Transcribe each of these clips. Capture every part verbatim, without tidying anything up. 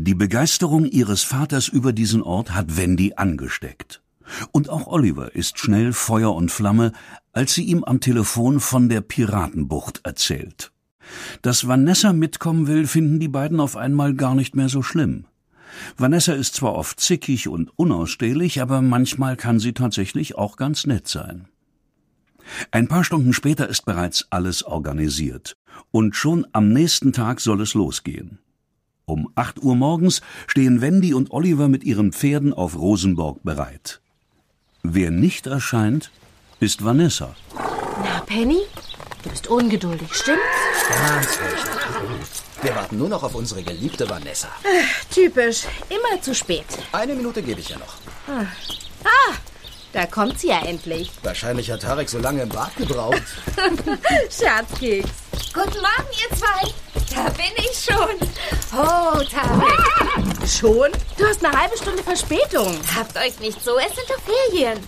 Die Begeisterung ihres Vaters über diesen Ort hat Wendy angesteckt. Und auch Oliver ist schnell Feuer und Flamme, als sie ihm am Telefon von der Piratenbucht erzählt. Dass Vanessa mitkommen will, finden die beiden auf einmal gar nicht mehr so schlimm. Vanessa ist zwar oft zickig und unausstehlich, aber manchmal kann sie tatsächlich auch ganz nett sein. Ein paar Stunden später ist bereits alles organisiert. Und schon am nächsten Tag soll es losgehen. Um acht Uhr morgens stehen Wendy und Oliver mit ihren Pferden auf Rosenborg bereit. Wer nicht erscheint, ist Vanessa. Na, Penny? Du bist ungeduldig, stimmt's? Ganz richtig. Wir warten nur noch auf unsere geliebte Vanessa. Ach, typisch. Immer zu spät. Eine Minute gebe ich ja noch. Ah. ah, da kommt sie ja endlich. Wahrscheinlich hat Tarek so lange im Bad gebraucht. Scherzkeks. Guten Morgen, ihr zwei. Da bin ich schon. Oh, Tarek. Ah, schon? Du hast eine halbe Stunde Verspätung. Habt euch nicht so, es sind doch Ferien.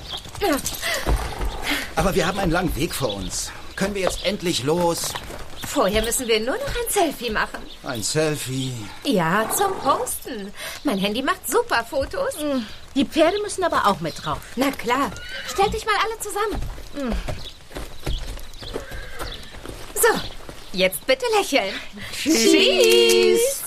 Aber wir haben einen langen Weg vor uns. Können wir jetzt endlich los? Vorher müssen wir nur noch ein Selfie machen. Ein Selfie? Ja, zum Posten. Mein Handy macht super Fotos. Die Pferde müssen aber auch mit drauf. Na klar. Stellt euch mal alle zusammen. So, jetzt bitte lächeln. Tschüss.